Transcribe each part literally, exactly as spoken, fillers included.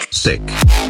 Sick.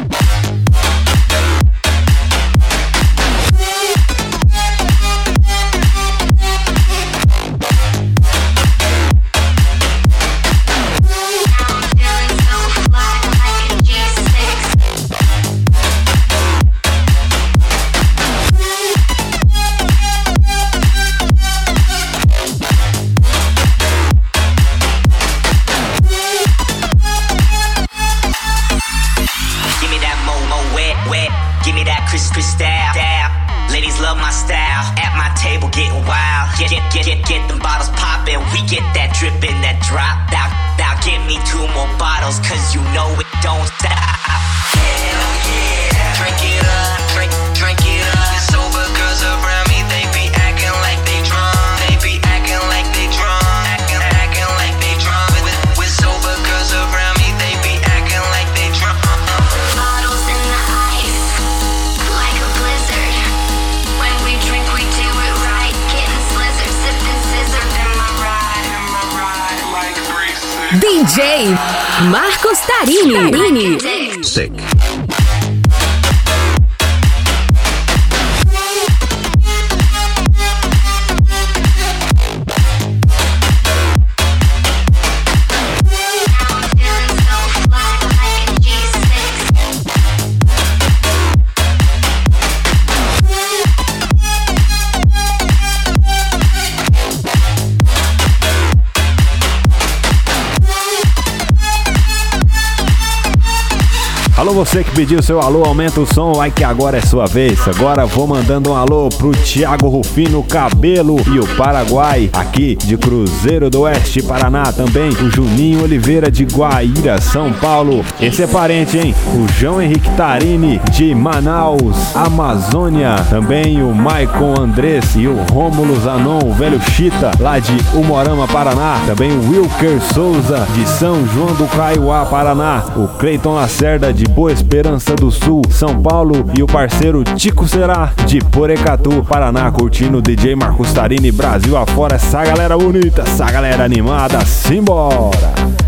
D J Marcos Tarini. Tarini. Sick. Alô, você que pediu seu alô, aumenta o som, vai que agora é sua vez. Agora vou mandando um alô pro Thiago Rufino Cabelo e o Paraguai, aqui de Cruzeiro do Oeste, Paraná. Também o Juninho Oliveira de Guaíra, São Paulo. Esse é parente, hein? O João Henrique Tarini de Manaus, Amazônia. Também o Maicon Andrés e o Rômulo Zanon, o velho Chita, lá de Umorama, Paraná. Também o Wilker Souza de São João do Caiuá, Paraná. O Cleiton Lacerda de Boa Esperança do Sul, São Paulo, e o parceiro Tico Será de Porecatu, Paraná, curtindo o D J Marcos Tarini Brasil afora. Essa galera bonita, essa galera animada, simbora!